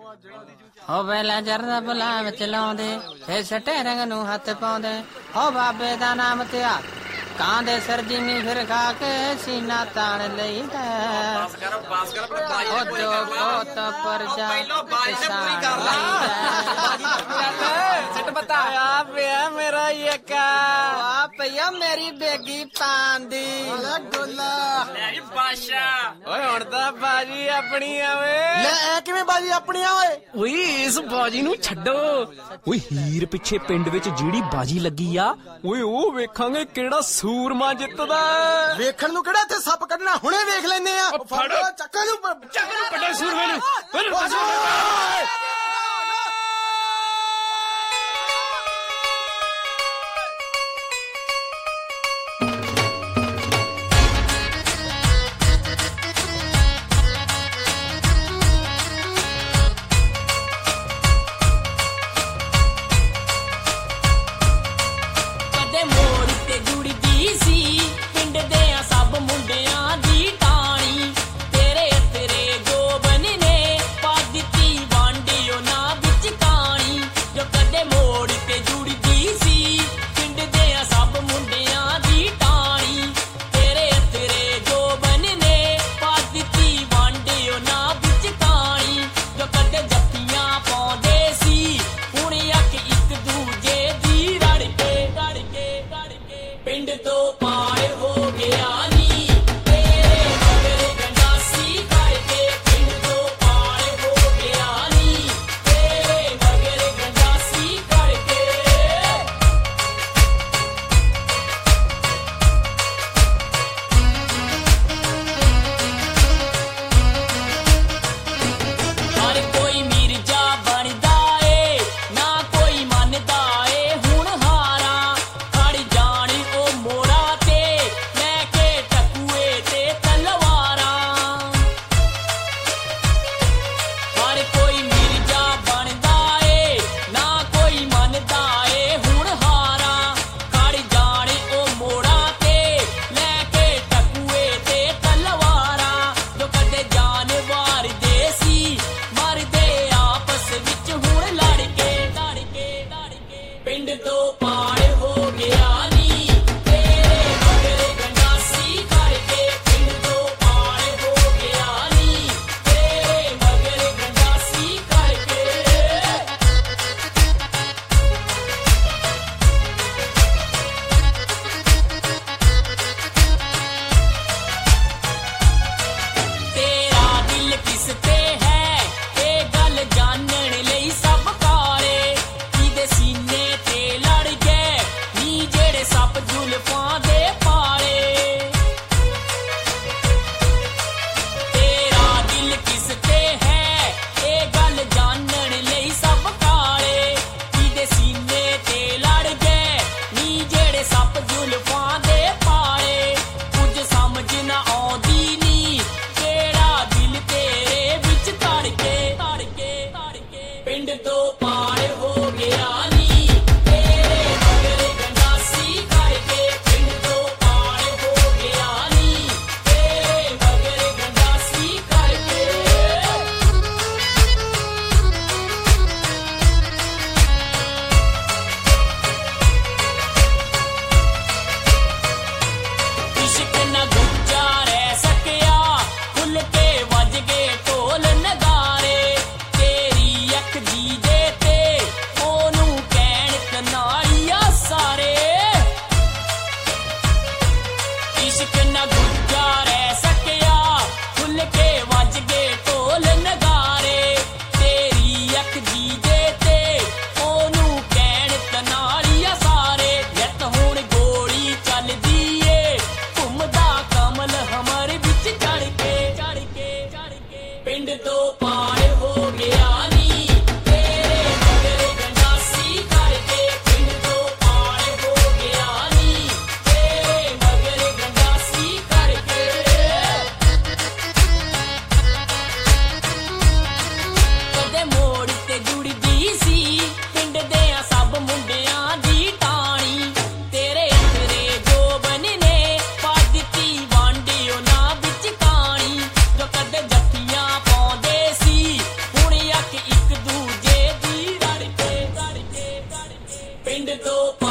ਹੋ ਵੇਲਾ ਜਰਦਾ ਬੁਲਾ ਵਿੱਚ ਲਾਉਂਦੇ ਫੇ ਸਟੇ ਰੰਗ ਨੂੰ ਹੱਥ ਪਾਉਂਦੇ ਹੋ ਬਾਬੇ ਦਾ ਨਾਮ ਧਿਆ ਕਾਂ ਦੇ ਸਿਰ ਜਿੰਨੀ ਫਿਰ ਖਾ ਕੇ ਸੀਨਾ ਤਾਣ ਲਈਦਾ ਉਹ ਜੋ ਕੋਤ ਪਰ ਜਾ ਸਿੱਟ ਬਤਾ ਆ ਪਿਆ ਮੇਰਾ ਯਕਾ ਆ ਪਈਆ ਮੇਰੀ ਬੇਗੀ ਪਾਂਦੀ ਗੋਲਾ ਲੈ ਵੀ ਬਾਸ਼ਾ ਓਏ ਹੁਣ ਤਾਂ ਬਾਜੀ ਆਪਣੀ ਆਵੇ ਲੈ ਐ ਕਿਵੇਂ ਬਾਜੀ ਆਪਣੀਆਂ ਓਏ ਓਏ ਇਸ ਬਾਜੀ ਨੂੰ ਛੱਡੋ ਓਏ ਹੀਰ ਪਿੱਛੇ ਪਿੰਡ ਵਿੱਚ ਜਿਹੜੀ ਬਾਜੀ ਲੱਗੀ ਆ ਓਏ ਉਹ ਵੇਖਾਂਗੇ ਕਿਹੜਾ ਸੂਰਮਾ ਜਿੱਤਦਾ ਵੇਖਣ ਨੂੰ ਕਿਹੜਾ ਇੱਥੇ ਸੱਪ ਕੱਢਣਾ ਹੁਣੇ ਵੇਖ ਲੈਨੇ ਆ ਫੜੋ ਚੱਕਾ ਨੂੰ ਕੱਢੋ ਸੂਰਮੇ ਨੂੰ ਪਿੰਡ ਤੋਂ